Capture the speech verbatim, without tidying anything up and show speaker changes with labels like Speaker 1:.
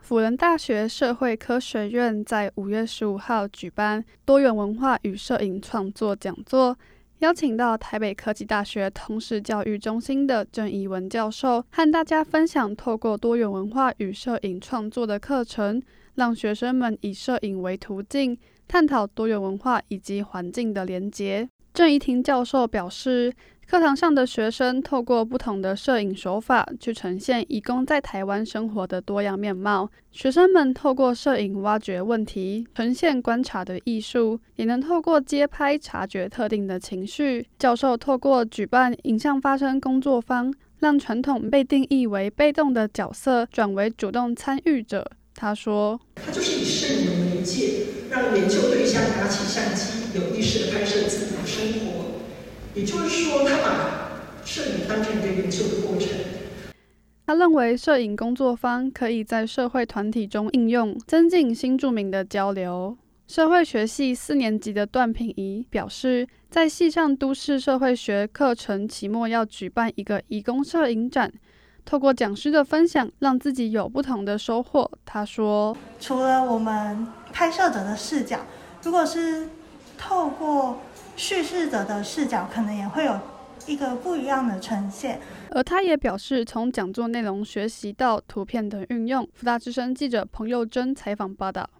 Speaker 1: 辅仁大学社会科学院在五月十五号举办多元文化与摄影创作讲座，邀请到台北科技大学通识教育中心的郑怡文教授，和大家分享透过多元文化与摄影创作的课程，让学生们以摄影为途径，探讨多元文化以及环境的连结。郑怡婷教授表示，课堂上的学生透过不同的摄影手法去呈现移工在台湾生活的多样面貌。学生们透过摄影挖掘问题，呈现观察的艺术，也能透过街拍察觉特定的情绪。教授透过举办影像发声工作坊，让传统被定义为被动的角色转为主动参与者。他说，
Speaker 2: 它就是以摄影为媒介，让研究对象拿起相机，有意识地拍摄自己的生活。也就是说，他把摄影当成一个研究的过程。
Speaker 1: 他认为摄影工作坊可以在社会团体中应用，增进新住民的交流。社会学系四年级的段品仪表示，在系上都市社会学课程期末要举办一个移工摄影展，透过讲师的分享，让自己有不同的收获。他说，
Speaker 3: 除了我们拍摄者的视角，如果是透过叙事者的视角，可能也会有一个不一样的呈现。
Speaker 1: 而他也表示，从讲座内容学习到图片的运用。福大之声记者彭佑珍采访报道。